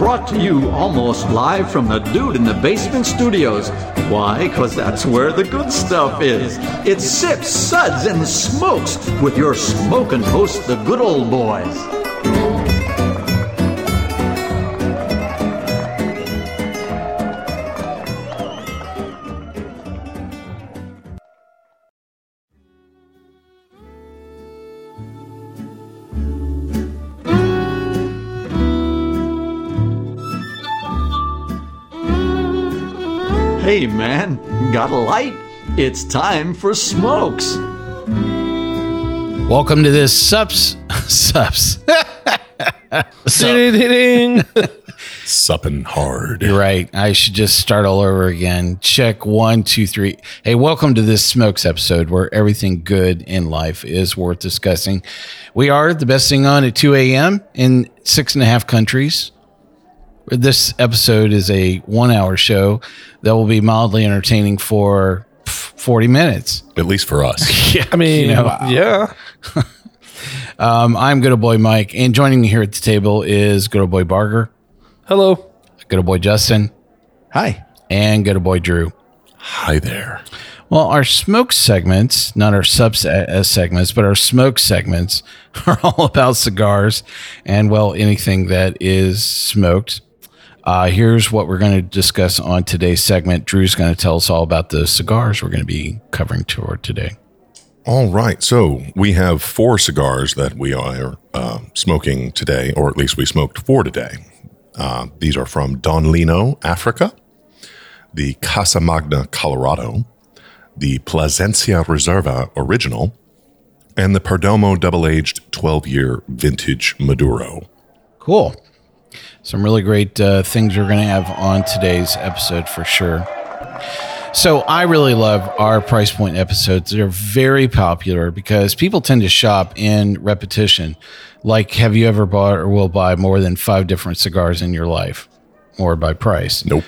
brought to you almost live from the Dude in the Basement Studios. Why? Because that's where the good stuff is. It's Sips, Suds, and Smokes with your smoking host, the good old boys. Hey man, got a light? It's time for Smokes. Welcome to this Sups. Supping hard. You're right. I should just start all over again. Check 1, 2, 3. Hey, welcome to this Smokes episode where everything good in life is worth discussing. We are the best thing on at 2 a.m. in 6.5 countries. This episode is a 1-hour show that will be mildly entertaining for 40 minutes. At least for us. Yeah, I mean, yeah. I'm Good Old Boy Mike, and joining me here at the table is Good Old Boy Barger. Hello. Good Old Boy Justin. Hi. And Good Old Boy Drew. Hi there. Well, our smoke segments, not our sub segments, but our smoke segments are all about cigars and, well, anything that is smoked. Here's what we're going to discuss on today's segment. Drew's going to tell us all about the cigars we're going to be covering today. All right. So we have 4 cigars that we are smoking today, or at least we smoked 4 today. These are from Don Lino, Africa, the Casa Magna, Colorado, the Plasencia Reserva Original, and the Perdomo Double-Aged 12-Year Vintage Maduro. Cool. Some really great things we're going to have on today's episode for sure. So I really love our price point episodes. They're very popular because people tend to shop in repetition. Like, have you ever bought or will buy more than 5 different cigars in your life? Or by price? Nope.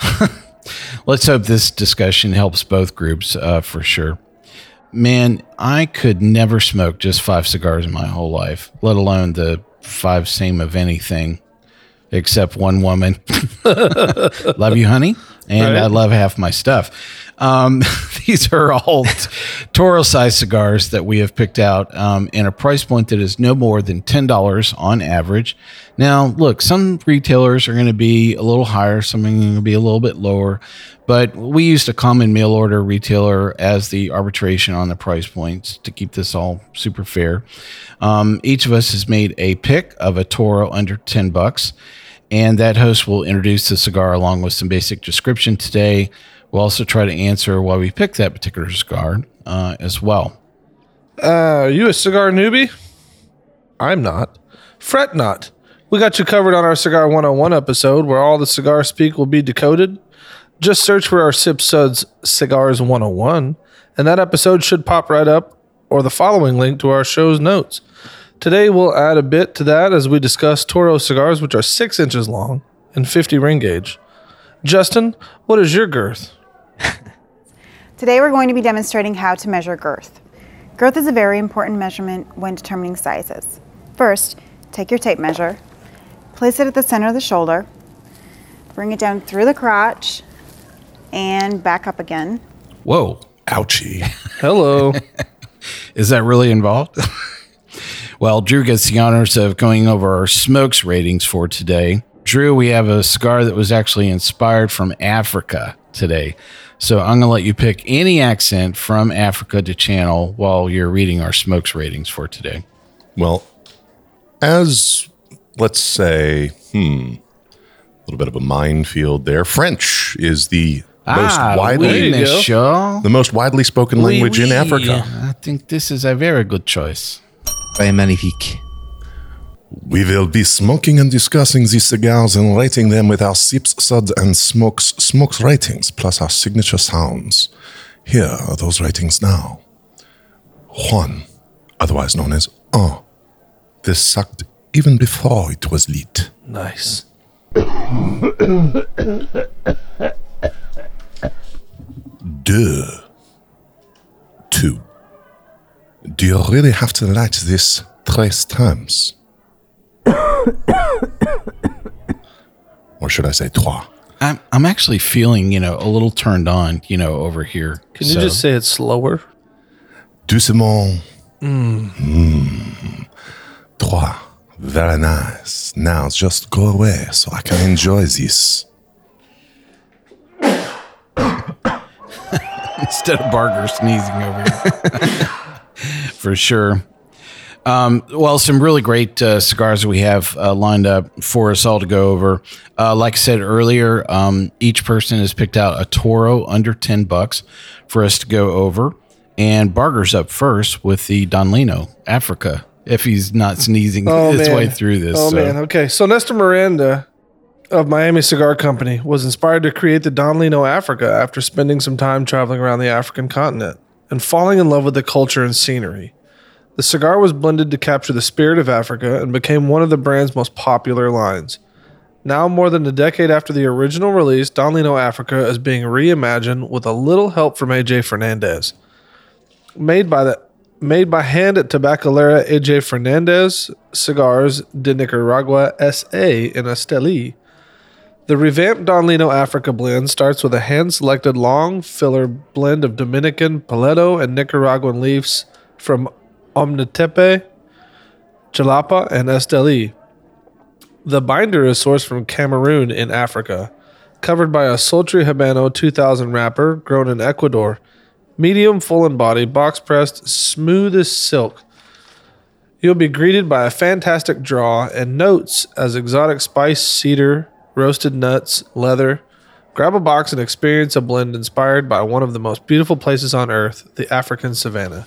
Let's hope this discussion helps both groups for sure. Man, I could never smoke just 5 cigars in my whole life, let alone the 5 same of anything. Except one woman. Love you, honey. And right. I love half my stuff. These are all Toro-sized cigars that we have picked out in a price point that is no more than $10 on average. Now, look, some retailers are going to be a little higher. Some are going to be a little bit lower. But we used a common mail order retailer as the arbitration on the price points to keep this all super fair. Each of us has made a pick of a Toro under $10. And that host will introduce the cigar along with some basic description today. We'll also try to answer why we picked that particular cigar as well. Are you a cigar newbie? I'm not. Fret not. We got you covered on our Cigar 101 episode where all the cigar speak will be decoded. Just search for our Sip Suds Cigars 101, and that episode should pop right up, or the following link to our show's notes. Today, we'll add a bit to that as we discuss Toro cigars, which are 6 inches long and 50 ring gauge. Justin, what is your girth? Today, we're going to be demonstrating how to measure girth. Girth is a very important measurement when determining sizes. First, take your tape measure, place it at the center of the shoulder, bring it down through the crotch, and back up again. Whoa. Ouchie. Hello. Is that really involved? Well, Drew gets the honors of going over our smokes ratings for today. Drew, we have a cigar that was actually inspired from Africa today. So I'm going to let you pick any accent from Africa to channel while you're reading our smokes ratings for today. Well, as, let's say, a little bit of a minefield there. French is the most widely spoken language in Africa. I think this is a very good choice. Très magnifique. We will be smoking and discussing these cigars and rating them with our Sips, Suds, and Smokes ratings, plus our signature sounds. Here are those ratings now. Juan, otherwise known as Un. This sucked even before it was lit. Nice. 2. Do you really have to light this 3 times? Or should I say trois? I'm actually feeling, a little turned on, over here. Can you just say it slower? Doucement. Trois. Very nice. Now just go away so I can enjoy this. Instead of Barger sneezing over here. For sure. Well, some really great cigars that we have lined up for us all to go over. Like I said earlier, each person has picked out a Toro under $10 for us to go over. And Barger's up first with the Don Lino Africa, if he's not sneezing his way through this. Man. Okay. So Nestor Miranda of Miami Cigar Company was inspired to create the Don Lino Africa after spending some time traveling around the African continent and falling in love with the culture and scenery. The cigar was blended to capture the spirit of Africa and became one of the brand's most popular lines. Now, more than a decade after the original release, Don Lino Africa is being reimagined with a little help from AJ Fernandez. Made by hand at Tabacalera AJ Fernandez Cigars de Nicaragua S.A. in Esteli. The revamped Don Lino Africa blend starts with a hand-selected long filler blend of Dominican, Paleto, and Nicaraguan leaves from Omnitepe, Jalapa, and Esteli. The binder is sourced from Cameroon in Africa, covered by a sultry Habano 2000 wrapper grown in Ecuador. Medium, full in body, box-pressed, smooth as silk. You'll be greeted by a fantastic draw and notes as exotic spice, cedar, roasted nuts, leather. Grab a box and experience a blend inspired by one of the most beautiful places on earth, the African savanna.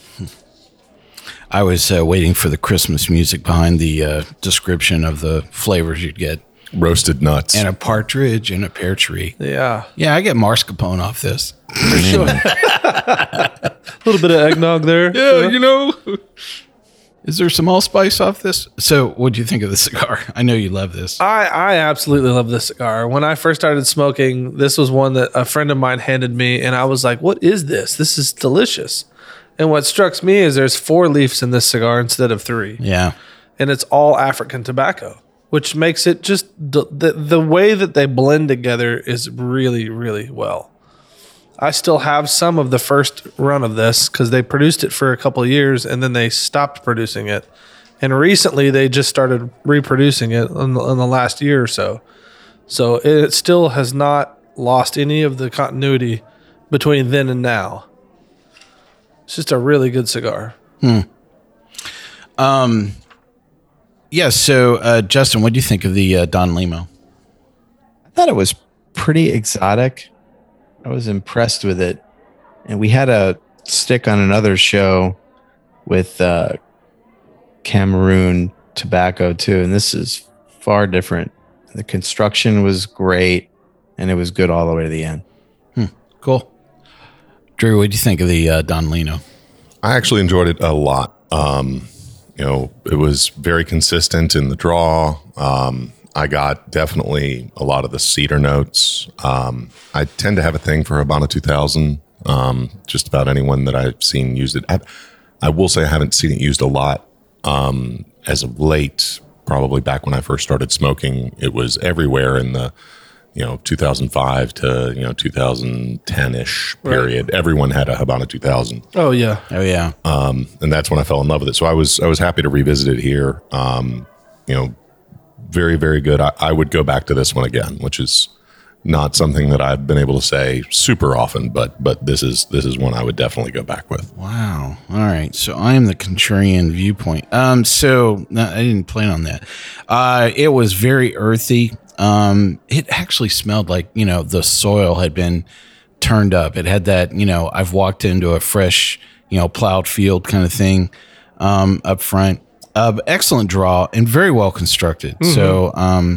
I was waiting for the Christmas music behind the description of the flavors you'd get. Roasted nuts. And a partridge and a pear tree. Yeah. Yeah, I get mascarpone off this. For sure. A little bit of eggnog there. Yeah, Is there some allspice off this? So what do you think of the cigar? I know you love this. I absolutely love this cigar. When I first started smoking, this was one that a friend of mine handed me, and I was like, what is this? This is delicious. And what struck me is there's 4 leaves in this cigar instead of 3. Yeah. And it's all African tobacco, which makes it just the way that they blend together is really, really well. I still have some of the first run of this because they produced it for a couple of years and then they stopped producing it. And recently they just started reproducing it in the last year or so. So it still has not lost any of the continuity between then and now. It's just a really good cigar. Yeah. So, Justin, what do you think of the Don Lino? I thought it was pretty exotic. I was impressed with it. And we had a stick on another show with Cameroon tobacco too. And this is far different. The construction was great and it was good all the way to the end. Cool. Drew, what do you think of the Don Lino? I actually enjoyed it a lot. It was very consistent in the draw. I got definitely a lot of the cedar notes. I tend to have a thing for Habano 2000. Just about anyone that I've seen used it. I will say I haven't seen it used a lot as of late. Probably back when I first started smoking, it was everywhere in the 2005 to 2010-ish period. Right. Everyone had a Habano 2000. Oh yeah. And that's when I fell in love with it. So I was happy to revisit it here. Very, very good. I would go back to this one again, which is not something that I've been able to say super often, but this is one I would definitely go back with. Wow. All right. So I am the contrarian viewpoint. So no, I didn't plan on that. It was very earthy. It actually smelled like, the soil had been turned up. It had that, I've walked into a fresh, plowed field kind of thing, up front. Excellent draw and very well constructed. Mm-hmm. So,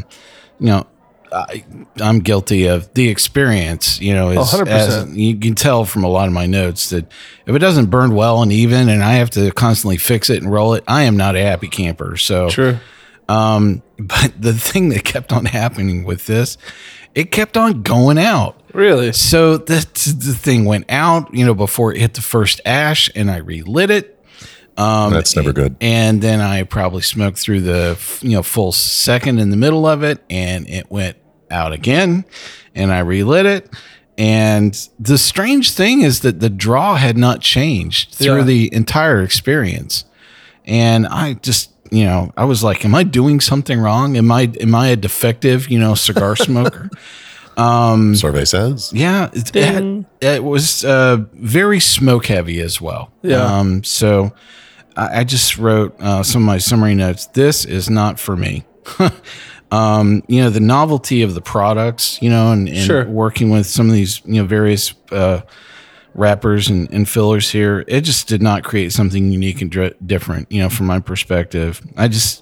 I'm guilty of the experience, 100%. You can tell from a lot of my notes that if it doesn't burn well and even, and I have to constantly fix it and roll it, I am not a happy camper. So, true. But the thing that kept on happening with this, it kept on going out. Really? So the thing went out, before it hit the first ash, and I relit it. That's never good. And then I probably smoked through the, full second in the middle of it, and it went out again, and I relit it. And the strange thing is that the draw had not changed through the entire experience. And I just, I was like, am I doing something wrong? Am I a defective, cigar smoker? Survey says. Yeah. It was very smoke heavy as well. Yeah. So I just wrote some of my summary notes. This is not for me. The novelty of the products, and working with some of these, various wrappers and fillers here, it just did not create something unique and different, from my perspective. I just,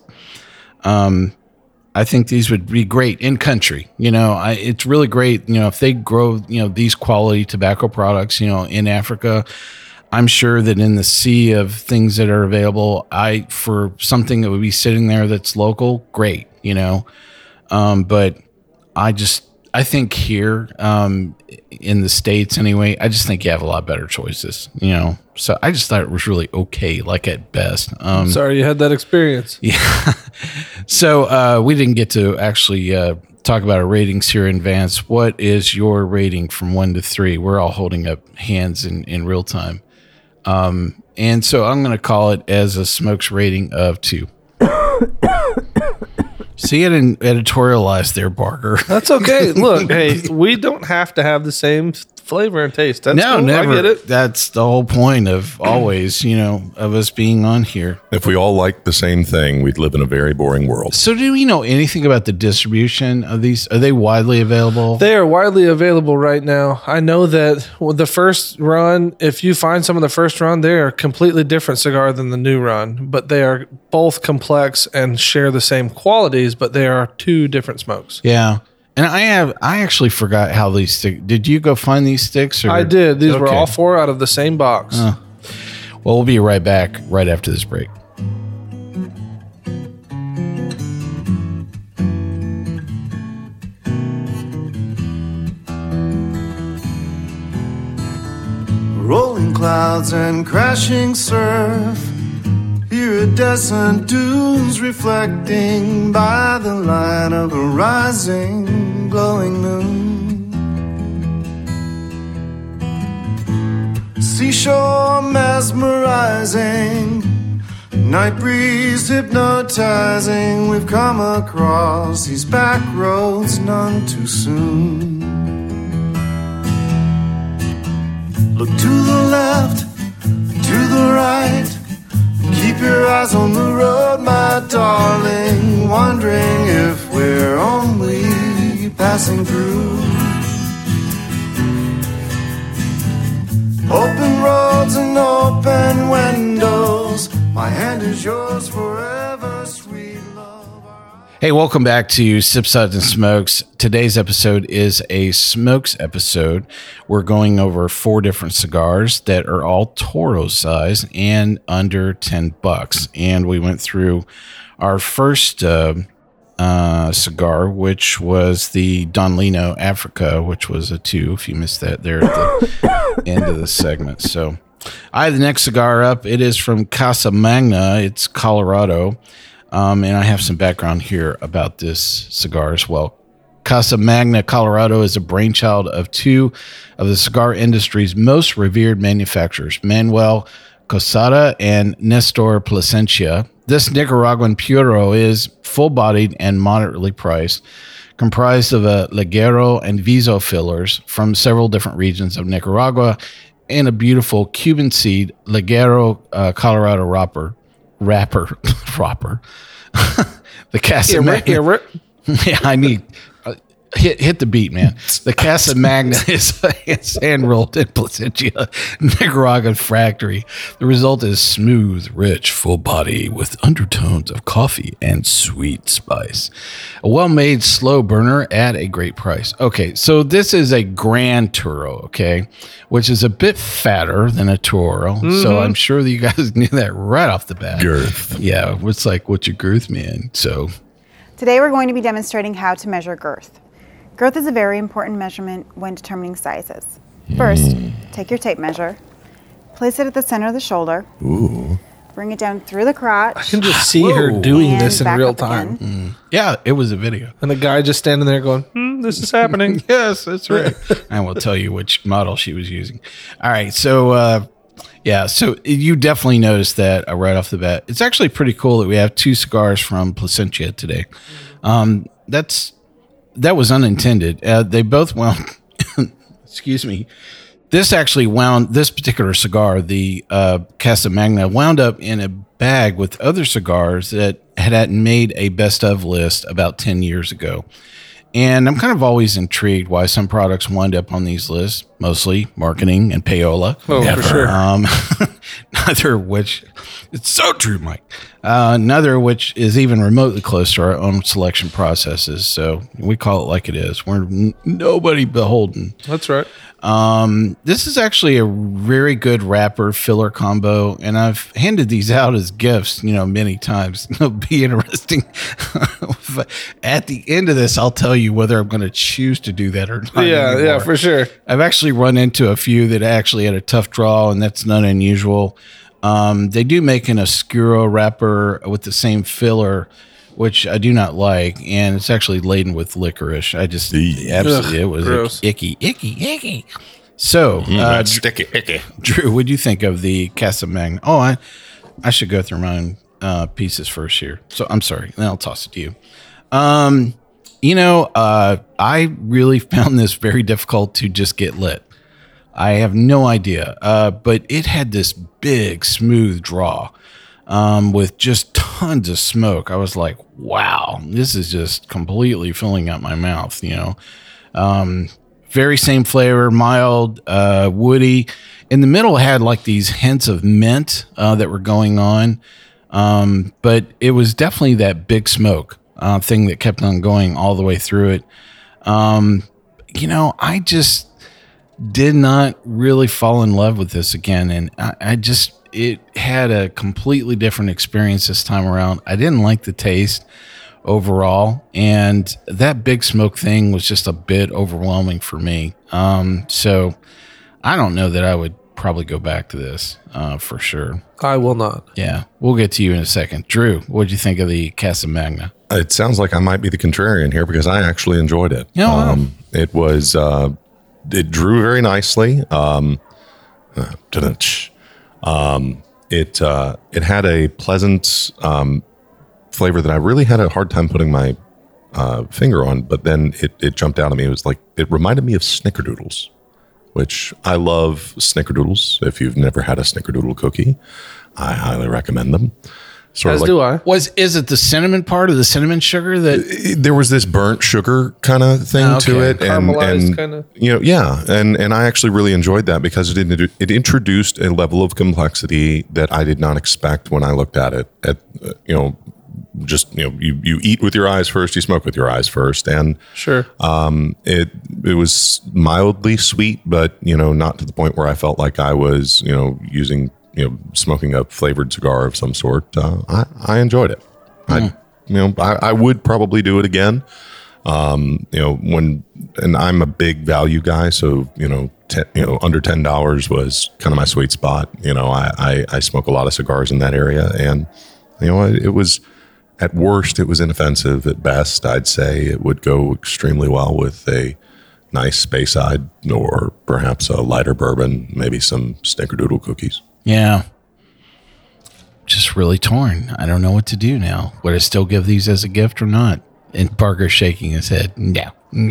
I think these would be great in country. It's really great, if they grow, these quality tobacco products, in Africa. I'm sure that in the sea of things that are available, for something that would be sitting there that's local, great, but I think here, in the States anyway, I just think you have a lot better choices, so I just thought it was really okay, like at best. Sorry you had that experience. Yeah. So, we didn't get to actually, talk about our ratings here in advance. What is your rating from 1 to 3? We're all holding up hands in real time. And so I'm going to call it as a Smokes rating of 2. See, I didn't editorialize there, Barker. That's okay. Look, hey, we don't have to have the same flavor and taste. That's no, cool. never. I get it. That's the whole point of always, of us being on here. If we all liked the same thing, we'd live in a very boring world. So do we know anything about the distribution of these? Are they widely available? They are widely available right now. I know that with the first run, if you find some of the first run, they are a completely different cigar than the new run, but they are both complex and share the same qualities, but they are 2 different smokes. Yeah. And I actually forgot how these sticks. Did you go find these sticks? Or? I did. These were all 4 out of the same box. Well, we'll be right back right after this break. Rolling clouds and crashing surf, iridescent dunes reflecting by the light of a rising, glowing moon. Seashore mesmerizing, night breeze hypnotizing. We've come across these back roads none too soon. Look to the left, to the right. Keep your eyes on the road, my darling, wondering if we're only passing through. Open roads and open windows, my hand is yours forever, sweet love. Hey, welcome back to Sip Suds and Smokes. Today's episode is a Smokes episode. We're going over 4 different cigars that are all Toro size and under $10. And we went through our first cigar, which was the Don Lino Africa, which was a 2, if you missed that there at the end of the segment. So I have the next cigar up. It is from Casa Magna. It's Colorado. And I have some background here about this cigar as well. Casa Magna, Colorado is a brainchild of 2 of the cigar industry's most revered manufacturers, Manuel Cosada and Nestor Plasencia. This Nicaraguan Puro is full-bodied and moderately priced, comprised of a Ligero and Viso fillers from several different regions of Nicaragua and a beautiful Cuban seed Ligero Colorado wrapper. The Casa Magna. Yeah, I need hit the beat, man. The Casa Magna is hand rolled in Plasencia, Nicaraguan factory. The result is smooth, rich, full body with undertones of coffee and sweet spice. A well-made slow burner at a great price. Okay, so this is a Grand Toro, okay, which is a bit fatter than a Toro. Mm-hmm. So I'm sure that you guys knew that right off the bat. Girth. Yeah, it's like, what's your girth, man? So today we're going to be demonstrating how to measure girth. Girth is a very important measurement when determining sizes. First, take your tape measure, place it at the center of the shoulder. Ooh. Bring it down through the crotch. I can just see her doing this in real time. yeah, it was a video. And the guy just standing there going, this is happening. Yes, that's right. I will tell you which model she was using. All right. So, so you definitely noticed that right off the bat. It's actually pretty cool that we have 2 cigars from Placentia today. That was unintended. They both wound, excuse me. This particular cigar, the Casa Magna, wound up in a bag with other cigars that had made a best of list about 10 years ago. And I'm kind of always intrigued why some products wind up on these lists, mostly marketing and payola. Oh, for sure. Neither of which, it's so true, Mike. Neither of which is even remotely close to our own selection processes. So we call it like it is. We're nobody beholden. That's right. This is actually a very good wrapper filler combo, and I've handed these out as gifts, many times. It'll be interesting. At the end of this, I'll tell you whether I'm going to choose to do that or not. Yeah, for sure. I've actually run into a few that actually had a tough draw, and that's not unusual. They do make an Oscuro wrapper with the same filler, which I do not like, and it's actually laden with licorice. I just absolutely, it was gross. Icky. So, Sticky, icky. Drew, what do you think of the Casa Magna? Oh, I should go through my own pieces first here. So I'm sorry, then I'll toss it to you. I really found this very difficult to just get lit. I have no idea, but it had this big, smooth draw. With just tons of smoke. I was like, wow, this is just completely filling up my mouth, very same flavor, mild, woody. In the middle had like these hints of mint that were going on. But it was definitely that big smoke thing that kept on going all the way through it. I just did not really fall in love with this again. And it had a completely different experience this time around. I didn't like the taste overall, and that big smoke thing was just a bit overwhelming for me. So I don't know that I would probably go back to this for sure. I will not. Yeah, we'll get to you in a second. Drew, what did you think of the Casa Magna? It sounds like I might be the contrarian here because I actually enjoyed it. Yeah, wow. It was, it drew very nicely. It had a pleasant flavor that I really had a hard time putting my finger on, but then it jumped out at me. It was like, it reminded me of Snickerdoodles, which I love Snickerdoodles. If you've never had a Snickerdoodle cookie, I highly recommend them. As do I. Is it the cinnamon part of the cinnamon sugar that there was this burnt sugar kind of thing to it, caramelized kind of. And I actually really enjoyed that because it introduced a level of complexity that I did not expect when I looked at it. You eat with your eyes first, you smoke with your eyes first, and sure, it was mildly sweet, but not to the point where I felt like I was smoking a flavored cigar of some sort. I enjoyed it. I would probably do it again. And I'm a big value guy, so under $10 was kind of my sweet spot. I smoke a lot of cigars in that area, and it was, at worst it was inoffensive. At best, I'd say it would go extremely well with a nice Speyside or perhaps a lighter bourbon, maybe some Snickerdoodle cookies. Yeah. Just really torn. I don't know what to do now. Would I still give these as a gift or not? And Parker's shaking his head. No.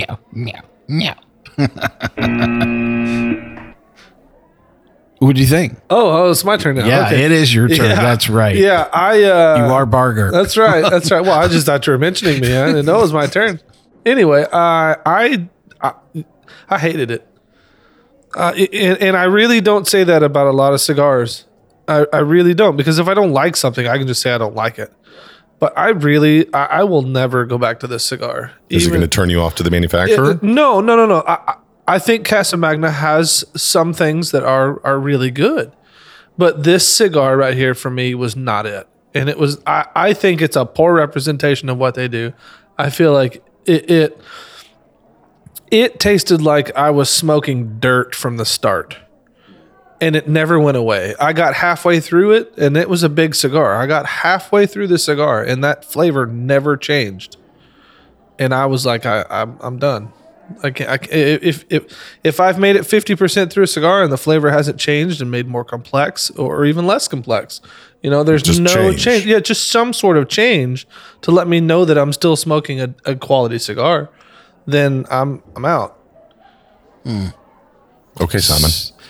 What do you think? Oh, it's my turn now. Yeah, okay. It is your turn. Yeah. That's right. Yeah, you are Barger. That's right. Well, I just thought you were mentioning me. I didn't know it was my turn. Anyway, I hated it. And I really don't say that about a lot of cigars. I really don't, because if I don't like something, I can just say I don't like it. But I will never go back to this cigar. Is it going to turn you off to the manufacturer? No. I think Casa Magna has some things that are really good, but this cigar right here for me was not it. And it was, I think it's a poor representation of what they do. I feel like it tasted like I was smoking dirt from the start, and it never went away. I got halfway through it, and it was a big cigar. I got halfway through the cigar, and that flavor never changed. And I was like, I'm done. If I've made it 50% through a cigar and the flavor hasn't changed and made more complex or even less complex, there's Just no change. change. Yeah, just some sort of change to let me know that I'm still smoking a quality cigar. Then I'm out. Okay, Simon.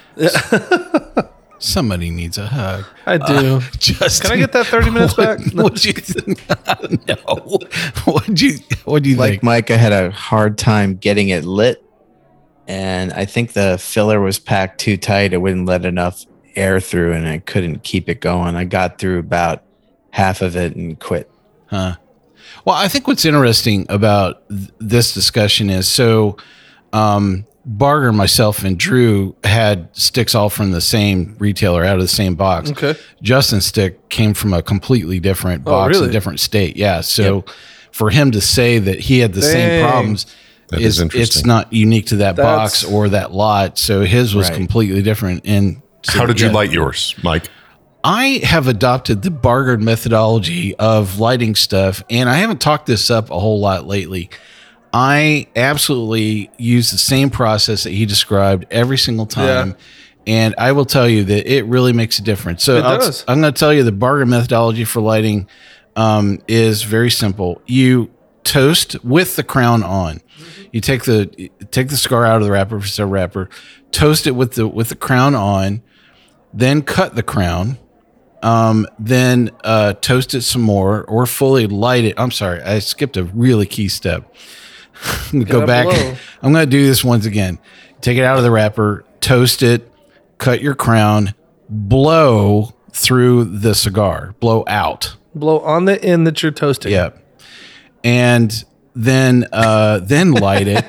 Somebody needs a hug. I do. Justin, Can I get that 30 minutes back? What'd you no. What'd you Like think? Micah had a hard time getting it lit, and I think the filler was packed too tight. It wouldn't let enough air through, and I couldn't keep it going. I got through about half of it and quit. Huh. Well, I think what's interesting about this discussion is Barger, myself, and Drew had sticks all from the same retailer out of the same box. Okay. Justin's stick came from a completely different box, really? a different state. Yeah. So for him to say that he had the same Dang. problems, That is interesting. it's not unique to that box That's- or that lot. So his was Right. completely different. And so, How did you yeah. light yours, Mike? I have adopted the Barger methodology of lighting stuff, and I haven't talked this up a whole lot lately. I absolutely use the same process that he described every single time. Yeah. And I will tell you that it really makes a difference. So It does. I'm going to tell you the Barger methodology for lighting is very simple. You toast with the crown on. You take the cigar out of the wrapper, if it's a wrapper, toast it with the crown on, then cut the crown, then toast it some more or fully light it. I'm sorry, I skipped a really key step. I'm gonna go up back. below. I'm going to do this once again. Take it out of the wrapper, toast it, cut your crown, blow through the cigar, blow out. Blow on the end that you're toasting. Yep. And then light it.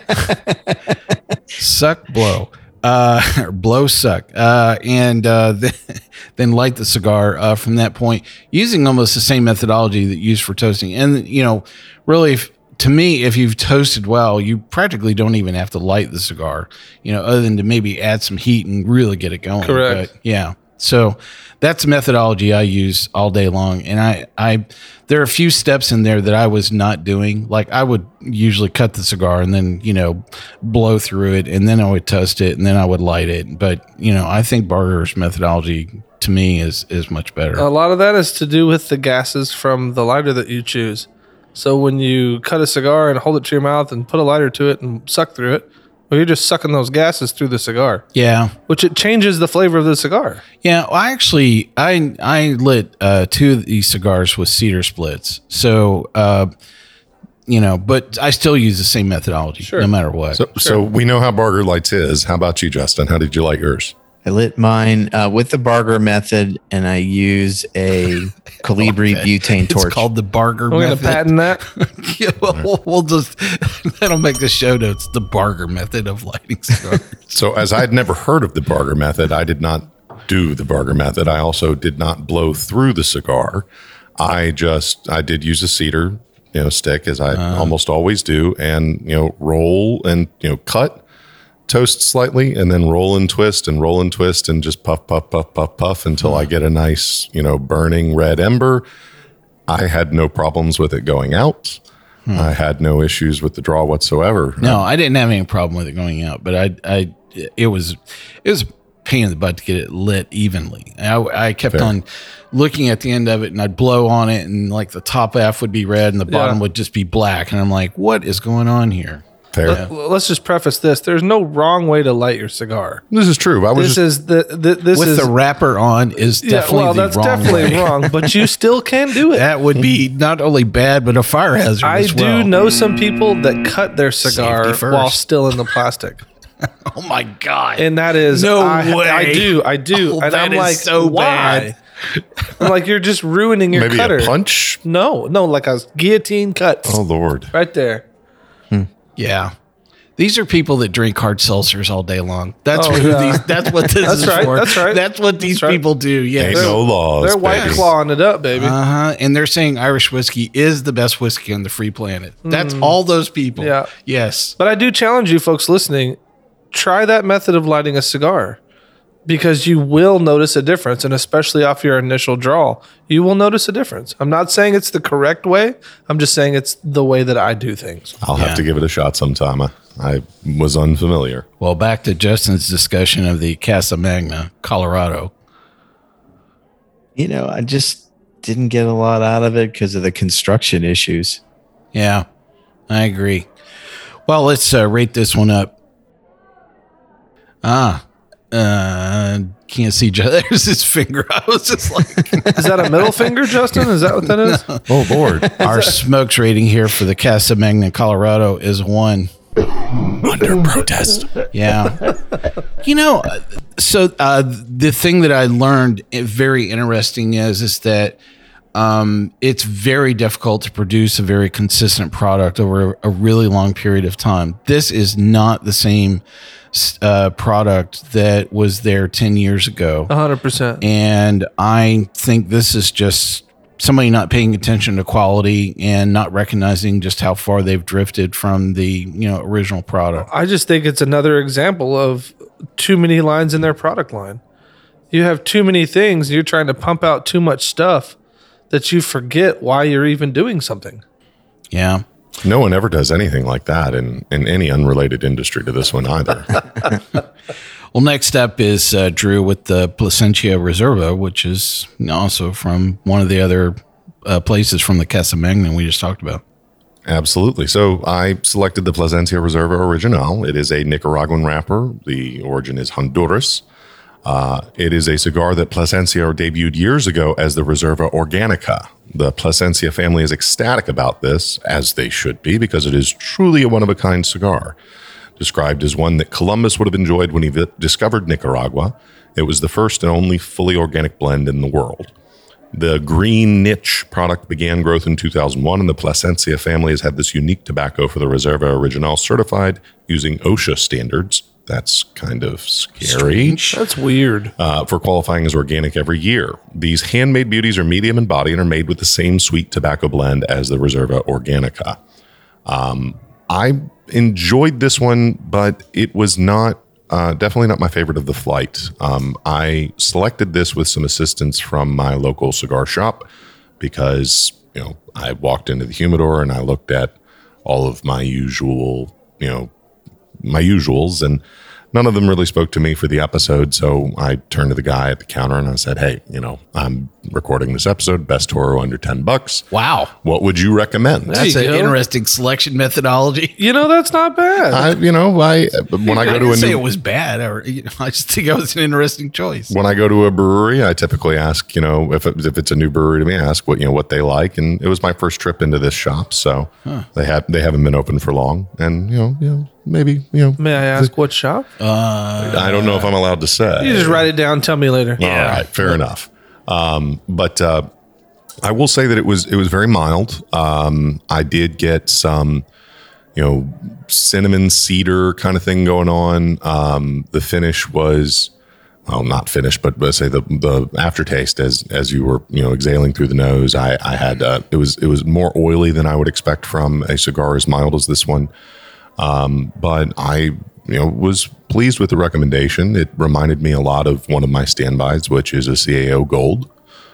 Suck, blow. Or blow, suck. And then light the cigar from that point using almost the same methodology that you use for toasting. And, really, to me, if you've toasted well, you practically don't even have to light the cigar, other than to maybe add some heat and really get it going. Correct. But, yeah. So that's a methodology I use all day long. And I there are a few steps in there that I was not doing. Like I would usually cut the cigar and then, blow through it, and then I would toast it, and then I would light it. But, I think Barger's methodology to me is much better. A lot of that is to do with the gases from the lighter that you choose. So when you cut a cigar and hold it to your mouth and put a lighter to it and suck through it, well, you're just sucking those gases through the cigar, Yeah. which it changes the flavor of the cigar. Yeah, well, I lit 2 of these cigars with cedar splits. So, but I still use the same methodology no matter what. So we know how Barger lights his. How about you, Justin? How did you light yours? I lit mine with the Barger method, and I use a Colibri butane torch. It's called the Barger We're going method. to patent that. Yeah, we'll just that'll make the show notes the Barger method of lighting cigars. So as I'd never heard of the Barger method, I did not do the Barger method. I also did not blow through the cigar. I did use a cedar, stick as I almost always do, and roll and cut, toast slightly, and then roll and twist and just puff, puff, puff, puff, puff until I get a nice, burning red ember. I had no problems with it going out. I had no issues with the draw whatsoever. No, I didn't have any problem with it going out, but it was a pain in the butt to get it lit evenly. I kept on looking at the end of it, and I'd blow on it, and like the top half would be red and the bottom would just be black, and I'm like, what is going on here? Fair. Let's just preface this. There's no wrong way to light your cigar. This is true. I was This is the wrapper on is definitely the that's wrong definitely way. wrong, but you still can do it. That would be not only bad, but a fire hazard I as do well. know some people that cut their cigar Safety first. while still in the plastic. Oh my God. And that is No I way. I do. Oh, and that I'm is like, so why? bad. I'm like, you're just ruining your maybe cutter. a punch. No, like a guillotine cut. Oh Lord. Right there. Yeah. These are people that drink hard seltzers all day long. That's Oh, who yeah. these. That's what this That's is right, for. that's right. That's what these That's right. people do. Yes. Ain't no laws. They're white baby. clawing it up, baby. And they're saying Irish whiskey is the best whiskey on the free planet. That's all those people. Mm. Yeah. Yes. But I do challenge you folks listening, try that method of lighting a cigar because you will notice a difference. And especially off your initial draw, you will notice a difference. I'm not saying it's the correct way. I'm just saying it's the way that I do things. I'll have to give it a shot sometime. I was unfamiliar. Well, back to Justin's discussion of the Casa Magna, Colorado. You know, I just didn't get a lot out of it because of the construction issues. Yeah, I agree. Well, let's rate this one up. Can't see. There's his finger. I was just like, Is that a middle finger, Justin? Is that what that is? Oh, Lord. our smokes rating here for the Casa Magna, Colorado is 1. Under protest. Yeah. You know, so the thing that I learned very interesting is that it's very difficult to produce a very consistent product over a really long period of time. This is not the same product that was there 10 years ago. 100%. And I think this is just somebody not paying attention to quality and not recognizing just how far they've drifted from the, original product. I just think it's another example of too many lines in their product line. You have too many things. You're trying to pump out too much stuff that you forget why you're even doing something. Yeah. No one ever does anything like that in any unrelated industry to this one either. Well, next up is Drew with the Plasencia Reserva, which is also from one of the other places from the Casa Magna we just talked about. Absolutely. So I selected the Plasencia Reserva Original. It is a Nicaraguan wrapper. The origin is Honduras. It is a cigar that Plasencia debuted years ago as the Reserva Organica. The Plasencia family is ecstatic about this, as they should be, because it is truly a one-of-a-kind cigar. Described as one that Columbus would have enjoyed when he discovered Nicaragua, it was the first and only fully organic blend in the world. The green niche product began growth in 2001, and the Plasencia family has had this unique tobacco for the Reserva Original certified using OSHA standards. That's kind of scary. That's weird. For qualifying as organic every year. These handmade beauties are medium in body and are made with the same sweet tobacco blend as the Reserva Organica. I enjoyed this one, but it was not definitely not my favorite of the flight. I selected this with some assistance from my local cigar shop because, I walked into the humidor and I looked at all of my usuals, and none of them really spoke to me for the episode. So I turned to the guy at the counter and I said, hey, I'm recording this episode, best Toro under $10. Wow. What would you recommend? That's you an go. interesting selection methodology. That's not bad. When I go to a say it new, was bad, or I just think it was an interesting choice. when I go to a brewery, I typically ask, if it's a new brewery to me, I ask what they like. And it was my first trip into this shop. So they haven't been open for long. And, maybe, May I ask what shop? I don't know if I'm allowed to say. You just write it down. Tell me later. All right, fair enough. But I will say that it was very mild. I did get some, cinnamon cedar kind of thing going on. The finish was, not finished, but let's say the aftertaste as you were, exhaling through the nose. I had it was more oily than I would expect from a cigar as mild as this one. But I, was pleased with the recommendation. It reminded me a lot of one of my standbys, which is a CAO Gold.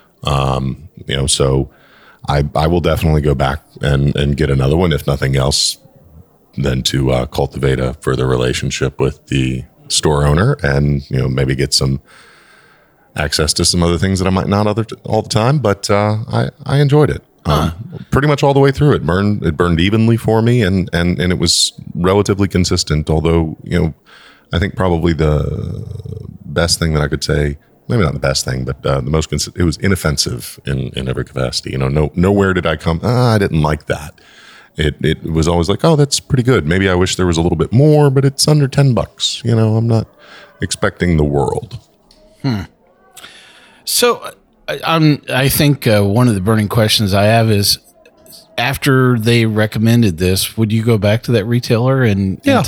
So I will definitely go back and get another one, if nothing else, than to cultivate a further relationship with the store owner and, maybe get some access to some other things that I might not all the time. But I enjoyed it. Pretty much all the way through. It burned evenly for me, and it was relatively consistent. Although, I think probably the best thing that I could say, maybe not the best thing, but the most it was inoffensive in every capacity. Nowhere did I come, I didn't like that. It was always like, oh, that's pretty good. Maybe I wish there was a little bit more, but it's under $10. I'm not expecting the world. So I think one of the burning questions I have is, after they recommended this, would you go back to that retailer? Yeah.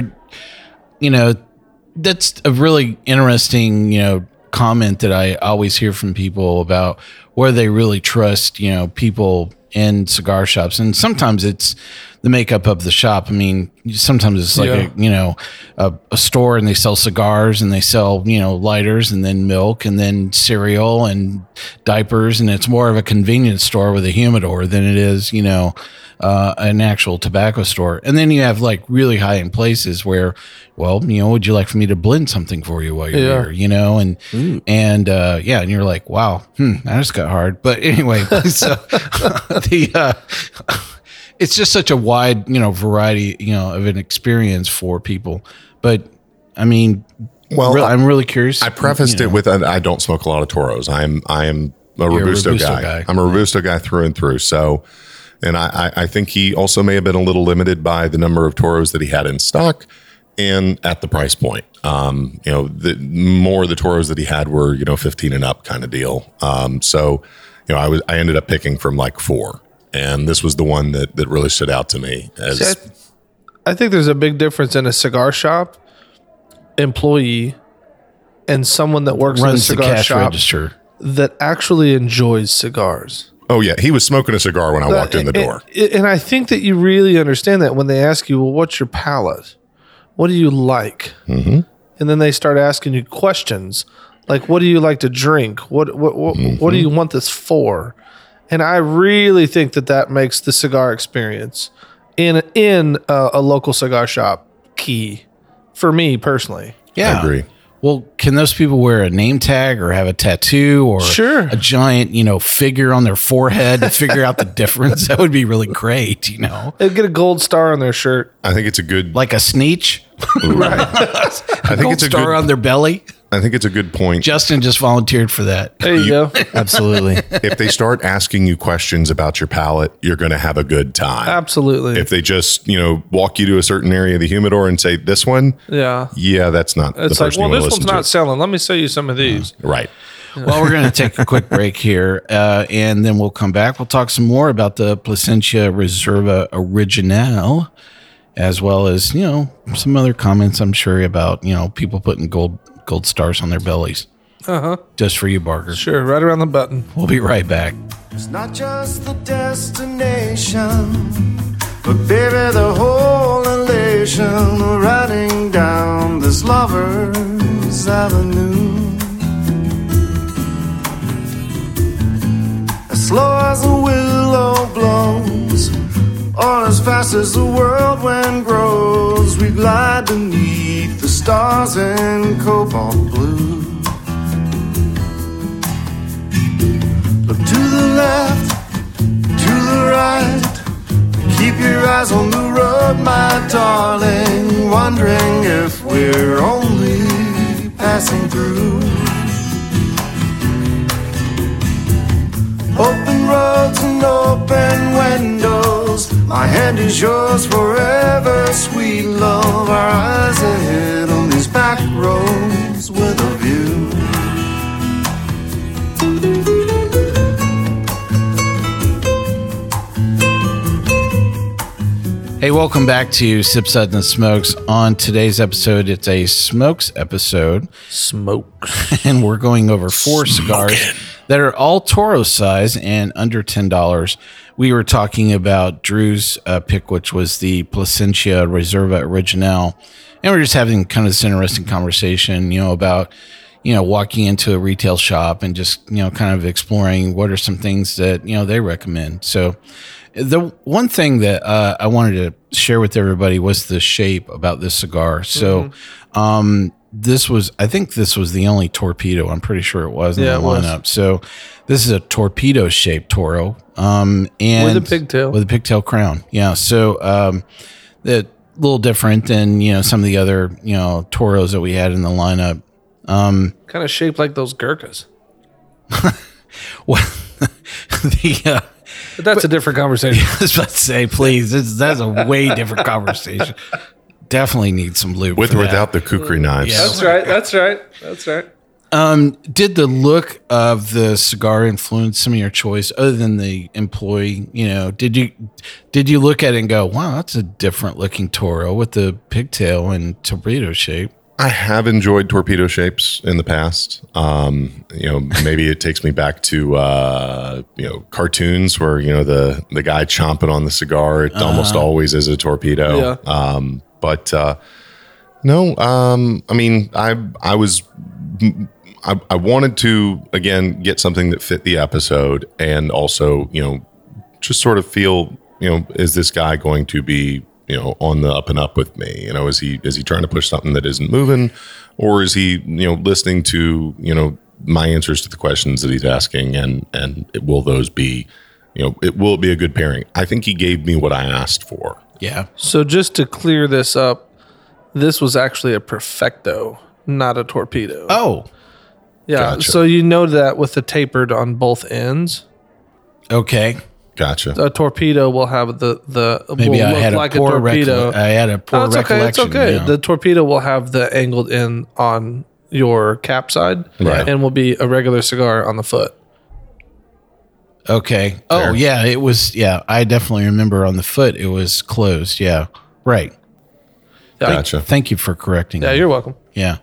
That's a really interesting, comment that I always hear from people about where they really trust, people in cigar shops. And sometimes it's the makeup of the shop. I mean, sometimes it's like, a store and they sell cigars and they sell, lighters and then milk and then cereal and diapers. And it's more of a convenience store with a humidor than it is, an actual tobacco store. And then you have like really high end places where, well, would you like for me to blend something for you while you're here, and and you're like, wow, that just got hard. But anyway, so it's just such a wide, variety, of an experience for people. But I mean, well, I'm really curious. I prefaced it with, I don't smoke a lot of Toros. I am a Robusto guy. I'm a Robusto guy through and through. So, and I think he also may have been a little limited by the number of Toros that he had in stock and at the price point. The more of the Toros that he had were, 15 and up kind of deal. So, I ended up picking from like 4, and this was the one that really stood out to me. I think there's a big difference in a cigar shop employee and someone that works in a cigar shop register that actually enjoys cigars. Oh yeah, he was smoking a cigar when I walked in the door. And I think that you really understand that when they ask you, well, what's your palate? What do you like? Mm-hmm. And then they start asking you questions like, what do you like to drink? What do you want this for? And I really think that makes the cigar experience in a local cigar shop key for me personally. Yeah, I agree. Well, can those people wear a name tag or have a tattoo or a giant, figure on their forehead to figure out the difference? That would be really great, They'd get a gold star on their shirt. I think it's a good... Like a sneech? Right. I think it's a star on their belly? I think it's a good point. Justin just volunteered for that. There you go. Absolutely. If they start asking you questions about your palate, you're going to have a good time. Absolutely. If they just, walk you to a certain area of the humidor and say, this one, that's not the person you want to listen to. This one's not selling. Let me sell you some of these. Right. Well, we're going to take a quick break here, and then we'll come back. We'll talk some more about the Plasencia Reserva Original, as well as, some other comments, I'm sure, about, people putting gold stars on their bellies. Just for you, Barker. Sure, right around the button. We'll be right back. It's not just the destination, but baby, the whole elation of riding down this lover's avenue. As slow as a willow blows, or as fast as the whirlwind grows, we glide beneath the stars in cobalt blue. Look to the left, to the right, keep your eyes on the road, my darling, wondering if we're only passing through. Open roads and open windows, my hand is yours forever, sweet love. Our eyes ahead on these back roads with a view. Hey, welcome back to Sip Suds and Smokes. On today's episode, it's a smokes episode. Smokes. And we're going over 4 cigars that are all Toro size and under $10. We were talking about Drew's pick, which was the Plasencia Reserva Original. And we're just having kind of this interesting conversation, about, walking into a retail shop and just, kind of exploring what are some things that, they recommend. So the one thing that I wanted to share with everybody was the shape about this cigar. So I think this was the only torpedo. I'm pretty sure it was in the lineup. So this is a torpedo shaped Toro. And with a pigtail crown. Yeah. So a little different than, some of the other, Toros that we had in the lineup. Kind of shaped like those Gurkhas. Well, but that's a different conversation. I was about to say, please, that's a way different conversation. Definitely need some lube. With or without the kukri knives. Yeah. That's right. Did the look of the cigar influence some of your choice other than the employee? Did you look at it and go, wow, that's a different looking Toro with the pigtail and torpedo shape? I have enjoyed torpedo shapes in the past. Maybe it takes me back to cartoons where the guy chomping on the cigar. It almost always is a torpedo. Yeah. No. I mean, I wanted to again get something that fit the episode and also just sort of feel is this guy going to be, on the up and up with me? Is he trying to push something that isn't moving, or is he, listening to, my answers to the questions that he's asking, and will those be, will it be a good pairing? I think he gave me what I asked for. Yeah. So just to clear this up, this was actually a Perfecto, not a Torpedo. Oh, yeah. Gotcha. So you know that with the tapered on both ends. okay. Gotcha. A Torpedo will have the Maybe will I look had like a poor torpedo. I had a poor No, it's okay. It's recollection. okay. yeah. The Torpedo will have the angled end on your cap side, Right. and will be a regular cigar on the foot. Okay. Fair. Oh, yeah. It was. Yeah, I definitely remember on the foot it was closed. Yeah. Right. Yeah, Gotcha. Thank you for correcting. yeah, me. you're welcome. Yeah.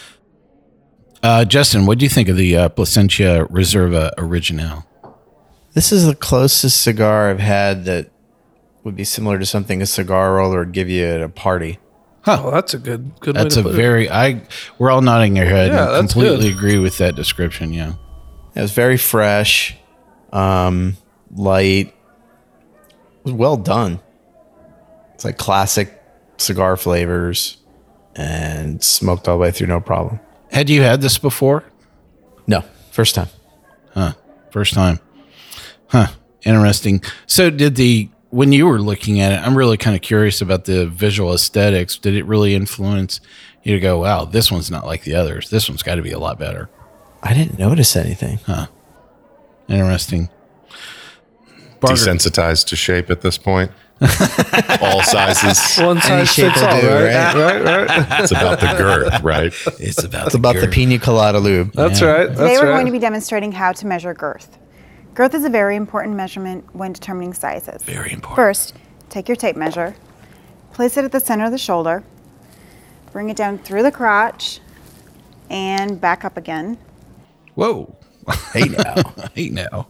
Justin, what do you think of the Plasencia Reserva Original? This is the closest cigar I've had that would be similar to something a cigar roller would give you at a party. Oh, that's a good way That's to a put it. very. We're all nodding our head. Yeah, and that's completely good. agree with that description. Yeah. It was very fresh, light. It was well done. It's like classic cigar flavors and smoked all the way through, no problem. Had you had this before? No, first time. First time. Huh. Interesting. So when you were looking at it, I'm really kind of curious about the visual aesthetics. Did it really influence you to go, wow, this one's not like the others. This one's got to be a lot better. I didn't notice anything. Interesting. Barger, Desensitized to shape at this point. All sizes. One size shape fits will all, do, right? right? Right. It's about the girth, right? it's about It's about the pina colada lube. That's right. That's Today we're right. going to be demonstrating how to measure girth. Girth is a very important measurement when determining sizes. Very important. First, take your tape measure, place it at the center of the shoulder, bring it down through the crotch, and back up again. Whoa. Hey now. Hey now.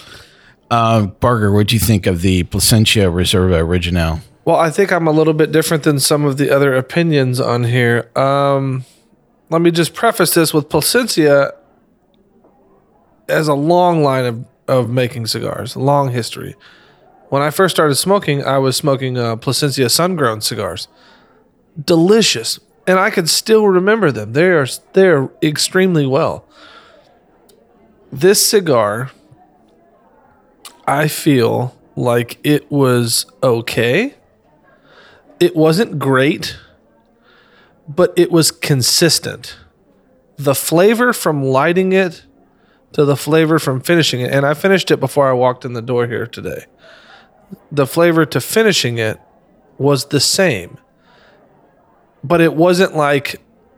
Barger, what do you think of the Plasencia Reserva Original? Well, I think I'm a little bit different than some of the other opinions on here. Let me just preface this with Plasencia as a long line of making cigars, a long history. When I first started smoking, I was smoking Plasencia sun-grown cigars. Delicious. And I can still remember them. They're extremely well. This cigar, I feel like it was okay. It wasn't great, but it was consistent. The flavor from lighting it to the flavor from finishing it, and I finished it before I walked in the door here today. The flavor to finishing it was the same, but it wasn't like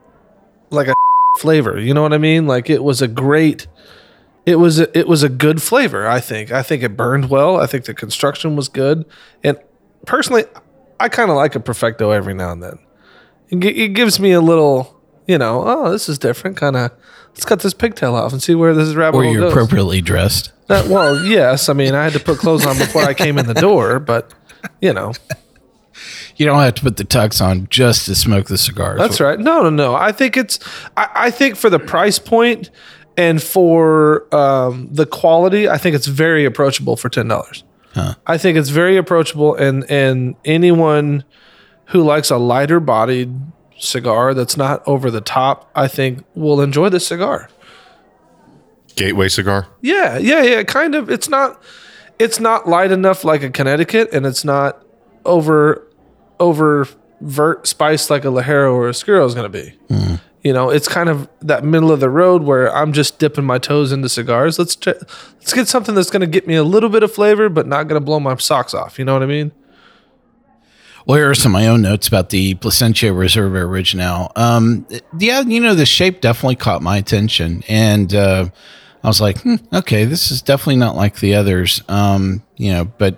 a flavor. You know what I mean? Like it was a great. It was a good flavor. I think it burned well. I think the construction was good, and personally, I kind of like a Perfecto every now and then. It gives me a little, oh, this is different. Kind of, let's cut this pigtail off and see where this rabbit Were hole you goes. appropriately dressed? Well, yes. I mean, I had to put clothes on before I came in the door, but You don't have to put the tux on just to smoke the cigars. that's right. No. I think I think for the price point and for the quality, I think it's very approachable for $10. I think it's very approachable, and anyone who likes a lighter bodied cigar that's not over the top, I think will enjoy this cigar. Gateway cigar. Yeah. Kind of. It's not light enough like a Connecticut, and it's not overt spiced like a Lajero or a Oscuro is going to be. It's kind of that middle of the road where I'm just dipping my toes into cigars. Let's get something that's going to get me a little bit of flavor, but not going to blow my socks off. You know what I mean? Well, here are some of my own notes about the Plasencia Reserva Original. The shape definitely caught my attention, and I was like, okay, this is definitely not like the others. But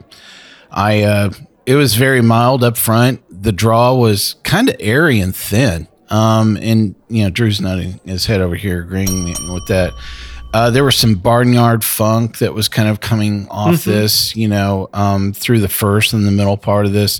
it was very mild up front. The draw was kind of airy and thin. Drew's nodding his head over here, agreeing with that. There was some barnyard funk that was kind of coming off this, through the first and the middle part of this.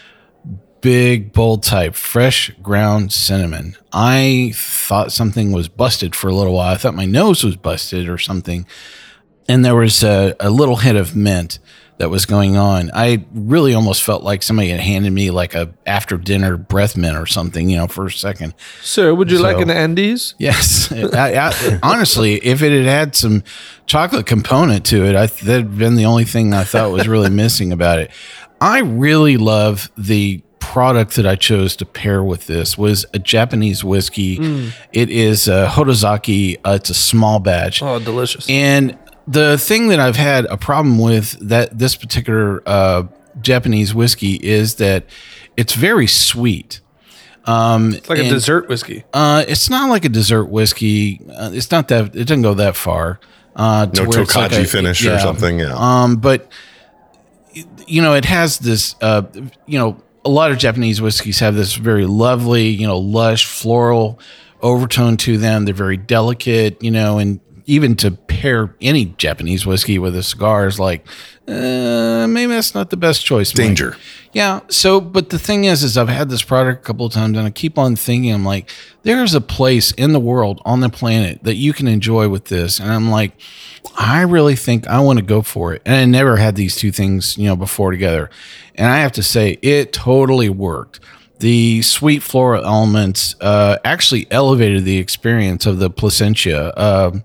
Big, bold type, fresh ground cinnamon. I thought something was busted for a little while. I thought my nose was busted or something. And there was a little hint of mint. that was going on. I really almost felt like somebody had handed me like a after dinner breath mint or something, for a second. Sir, would you like an Andes? Yes. Honestly, if it had had some chocolate component to it, that'd been the only thing I thought was really missing about it. I really love the product that I chose to pair with this was a Japanese whiskey. It is Hodozaki. It's a small batch. Oh, delicious. And the thing that I've had a problem with this particular Japanese whiskey is that it's very sweet. It's like a dessert whiskey. It's not like a dessert whiskey. It's not that, it doesn't go that far. No Tokaji finish or something. Yeah. But it has this, a lot of Japanese whiskeys have this very lovely, lush floral overtone to them. They're very delicate, and even to pair any Japanese whiskey with a cigar is like, maybe that's not the best choice. Danger. Yeah. So, but the thing is I've had this product a couple of times and I keep on thinking, I'm like, there's a place in the world on the planet that you can enjoy with this. And I'm like, I really think I want to go for it. And I never had these two things, before together. And I have to say, it totally worked. The sweet floral elements actually elevated the experience of the Placentia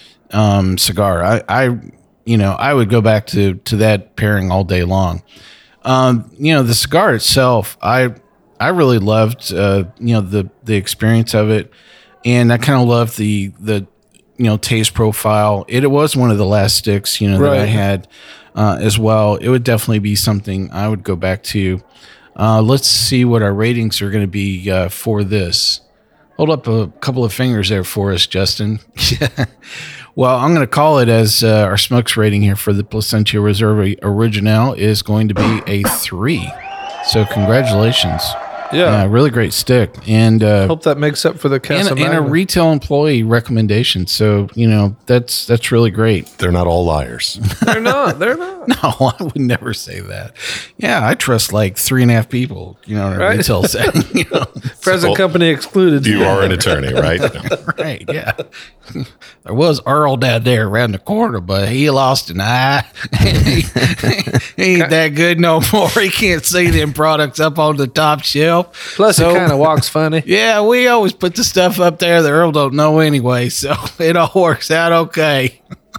cigar. I would go back to that pairing all day long. The cigar itself, I really loved the experience of it, and I kind of loved the taste profile. It was one of the last sticks that I had as well. It would definitely be something I would go back to. Let's see what our ratings are going to be for this. Hold up a couple of fingers there for us, Justin. Well, I'm going to call it as our smokes rating here for the Placentia Reserve Original is going to be a 3. So congratulations. Yeah, really great stick. And hope that makes up for the Casa and a retail employee recommendation. So, that's really great. They're not all liars. They're not. No, I would never say that. Yeah, I trust like 3.5 people, in a retail setting. Present company excluded. You are an attorney, right? Right, yeah. There was Earl down there around the corner, but he lost an eye. He ain't that good no more. He can't see them products up on the top shelf. Plus, he kind of walks funny. Yeah, we always put the stuff up there that Earl don't know anyway, so it all works out okay.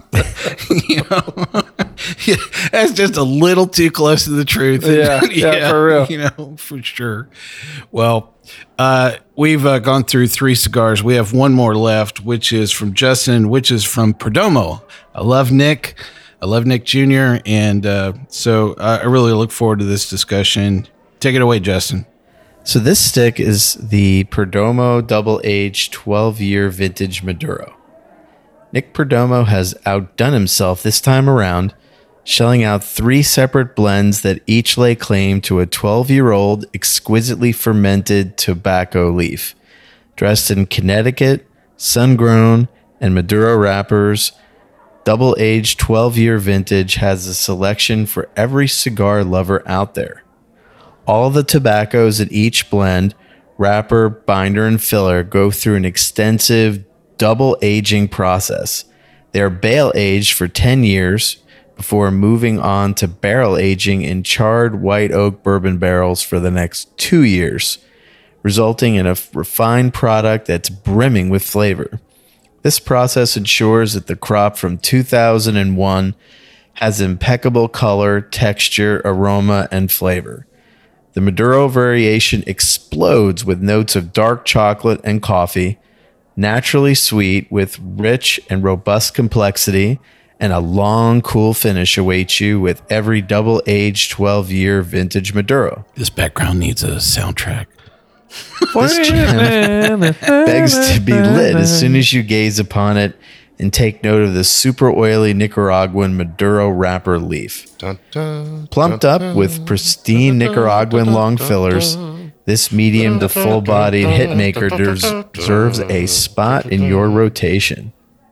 That's just a little too close to the truth. Yeah, for real. For sure. Well, we've gone through 3 cigars. We have one more left, which is from Justin, which is from Perdomo. I love Nick Jr., and so I really look forward to this discussion. Take it away, Justin. So this stick is the Perdomo Double Aged 12-year Vintage Maduro. Nick Perdomo has outdone himself this time around, shelling out 3 separate blends that each lay claim to a 12-year-old exquisitely fermented tobacco leaf. Dressed in Connecticut, sun-grown, and Maduro wrappers, Double Aged 12-year Vintage has a selection for every cigar lover out there. All the tobaccos in each blend, wrapper, binder, and filler go through an extensive double aging process. They are bale aged for 10 years before moving on to barrel aging in charred white oak bourbon barrels for the next 2 years, resulting in a refined product that's brimming with flavor. This process ensures that the crop from 2001 has impeccable color, texture, aroma, and flavor. The Maduro variation explodes with notes of dark chocolate and coffee, naturally sweet with rich and robust complexity, and a long, cool finish awaits you with every double-aged 12-year vintage Maduro. This background needs a soundtrack. This gem begs to be lit as soon as you gaze upon it and take note of the super oily Nicaraguan Maduro wrapper leaf. Plumped up with pristine Nicaraguan long fillers, this medium to full-bodied hitmaker deserves a spot in your rotation.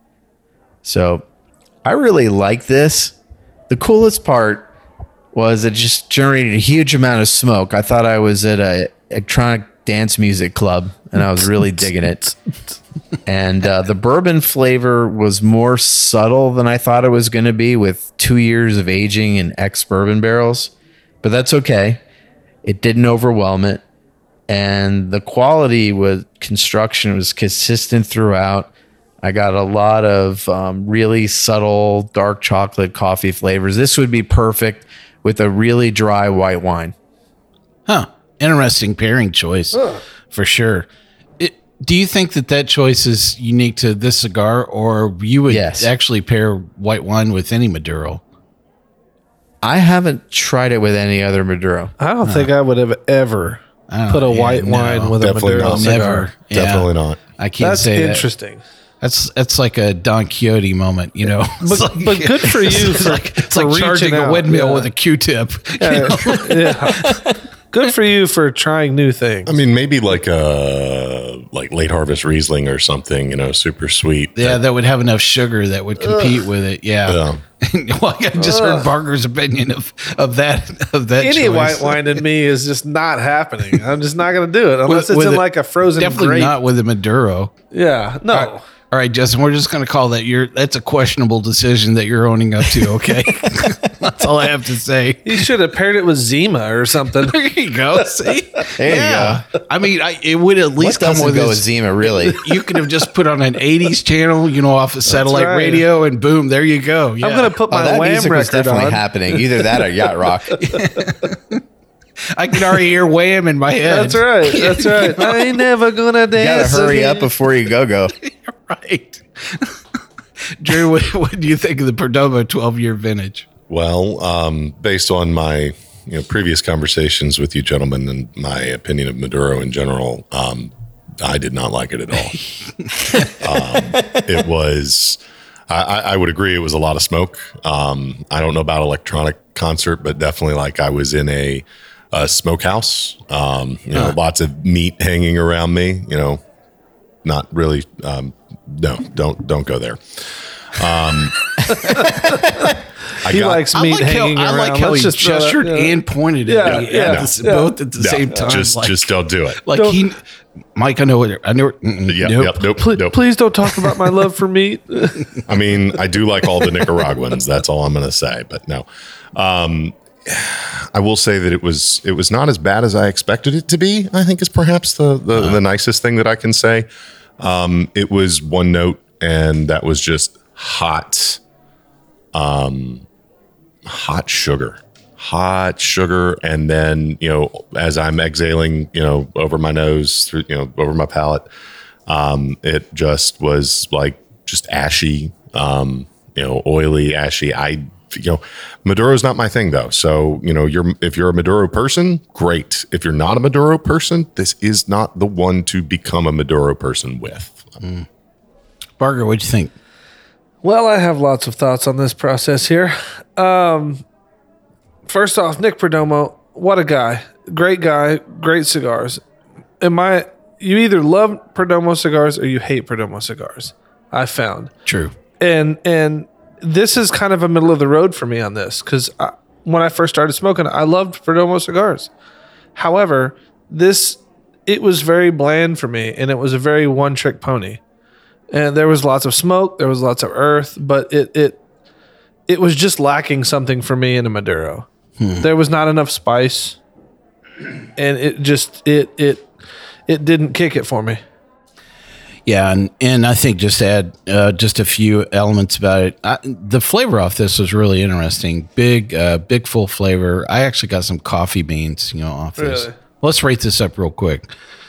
So, I really like this. The coolest part was it just generated a huge amount of smoke. I thought I was at a electronic dance music club, and I was really digging it. And the bourbon flavor was more subtle than I thought it was going to be with 2 years of aging in ex-bourbon barrels. But that's okay. It didn't overwhelm it. And the quality with construction was consistent throughout. I got a lot of really subtle dark chocolate coffee flavors. This would be perfect with a really dry white wine. Huh. Interesting pairing choice for sure. Do you think that choice is unique to this cigar, or you would actually pair white wine with any Maduro? I haven't tried it with any other Maduro. I don't think I would have ever put a white wine with Definitely a Maduro not. cigar. Never. Yeah. Definitely not. I can't That's say interesting. That's like a Don Quixote moment, you know. But good for you. It's like charging a windmill with a Q-tip. Yeah. Good for you for trying new things. I mean, maybe like a late harvest Riesling or something, you know, super sweet. Yeah, that would have enough sugar that would compete with it. Yeah. Well, I just heard Barker's opinion of that. Any choice. white wine in me is just not happening. I'm just not going to do it unless it's in like a frozen Definitely grape. not with a Maduro. Yeah, no. All right, Justin, we're just going to call that that's a questionable decision that you're owning up to, okay? That's all I have to say. You should have paired it with Zima or something. There you go. See? There you go. I mean, it would at least What come doesn't with go with Zima, really? You could have just put on an 80s channel, you know, off a satellite right. radio, and boom, there you go. Yeah. I'm going to put my that Wham music was record definitely on. happening. Either that or Yacht Rock. I can already hear Wham in my head. That's right. That's right. I ain't never going to You gotta dance. hurry again. up before you go. Right. Drew, what do you think of the Perdomo 12-year vintage? Well, based on my previous conversations with you gentlemen and my opinion of Maduro in general, I did not like it at all. It was, I would agree, it was a lot of smoke. I don't know about electronic concert, but definitely like I was in a smokehouse. Lots of meat hanging around me. Not really. No, don't go there. He likes meat hanging around. I like how Let's he just throw that- gestured and pointed at me both at the same time. Just don't do it. Like Mike, I know what. Nope. Please don't talk about my love for meat. I mean, I do like all the Nicaraguans. That's all I'm going to say. But no, I will say that it was not as bad as I expected it to be. I think is perhaps the nicest thing that I can say. It was one note, and that was just hot sugar. And then, as I'm exhaling, over my nose through, over my palate, it just was just ashy, oily, ashy. Maduro's not my thing though. So, if you're a Maduro person, great. If you're not a Maduro person, this is not the one to become a Maduro person with. Barker, what'd you think? Well, I have lots of thoughts on this process here. First off, Nick Perdomo, what a guy. Great cigars. You either love Perdomo cigars or you hate Perdomo cigars, I found. True. And this is kind of a middle of the road for me on this because when I first started smoking, I loved Perdomo cigars. However, it was very bland for me, and it was a very one-trick pony. And there was lots of smoke, there was lots of earth, but it was just lacking something for me in a Maduro. There was not enough spice, and it didn't kick it for me. Yeah, and I think just to add just a few elements about it. The flavor off this was really interesting. Big full flavor. I actually got some coffee beans, off this. Really? Let's rate this up real quick.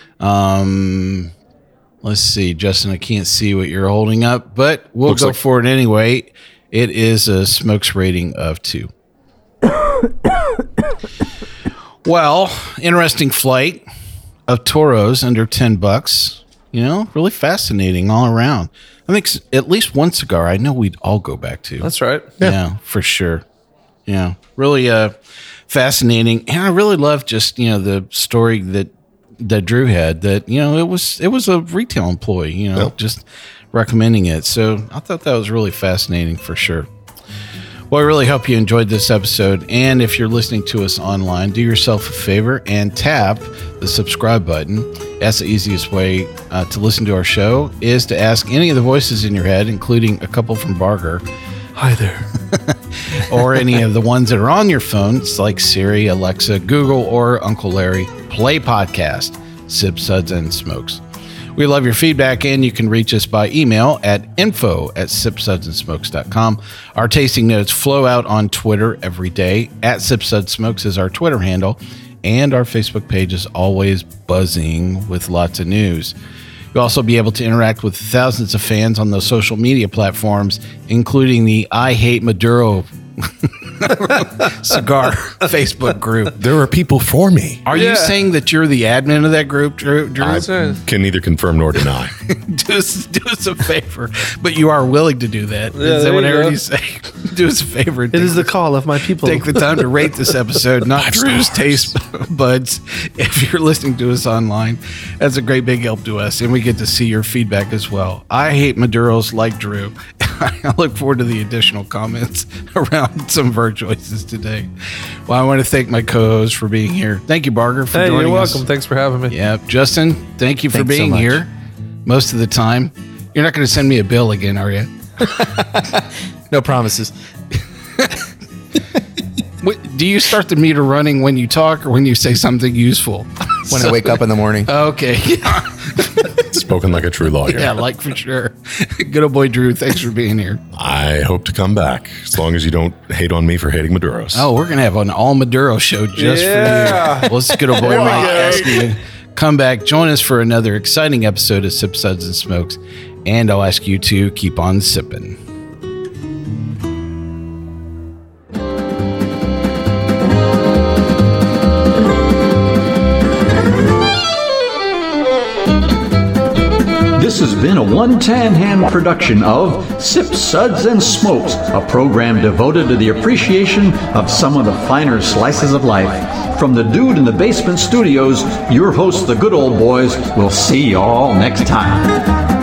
Let's see, Justin, I can't see what you're holding up, but we'll Looks go like- for it anyway. It is a smokes rating of 2. Well, interesting flight of Toros under $10. Really fascinating all around. I think at least one cigar I know we'd all go back to. That's right. Yeah, for sure. Yeah, really fascinating. And I really love just, the story that Drew had that, it was a retail employee, just recommending it. So I thought that was really fascinating for sure. Well, I really hope you enjoyed this episode. And if you're listening to us online, do yourself a favor and tap the subscribe button. That's the easiest way to listen to our show, is to ask any of the voices in your head, including a couple from Barger. Hi there. Or any of the ones that are on your phone. It's like Siri, Alexa, Google, or Uncle Larry. Play podcast, Sips, Suds, and Smokes. We love your feedback, and you can reach us by email at info@sipsudsandsmokes.com. Our tasting notes flow out on Twitter every day. @SipSudsSmokes is our Twitter handle, and our Facebook page is always buzzing with lots of news. You'll also be able to interact with thousands of fans on those social media platforms, including the I Hate Maduro cigar Facebook group. There are people for me. Are you saying that you're the admin of that group, Drew? I can neither confirm nor deny. do us a favor, but you are willing to do that. Yeah, Is that what I there you heard go. you say? Do us a favor. It is the call of my people. Take the time to rate this episode, not Drew's taste buds. If you're listening to us online, that's a great big help to us, and we get to see your feedback as well. I hate Maduros like Drew. I look forward to the additional comments around some of our choices today. Well, I want to thank my co-host for being here. Thank you, Barger, for joining us. You're welcome. Thanks for having me. Yeah, Justin, thank you for Thanks so being much. here most of the time. You're not going to send me a bill again, are you? No promises. Do you start the meter running when you talk or when you say something useful? When I wake up in the morning. Okay. Spoken like a true lawyer. Yeah, like for sure. Good old boy, Drew. Thanks for being here. I hope to come back, as long as you don't hate on me for hating Maduros. Oh, we're going to have an all Maduro show just for you. Well, it's good old boy Mike asking you to come back. Join us for another exciting episode of Sip, Suds, and Smokes. And I'll ask you to keep on sipping. This has been a One Tan Hand production of Sip, Suds, and Smokes, a program devoted to the appreciation of some of the finer slices of life. From the Dude in the Basement Studios, your hosts, the Good Old Boys, will see y'all next time.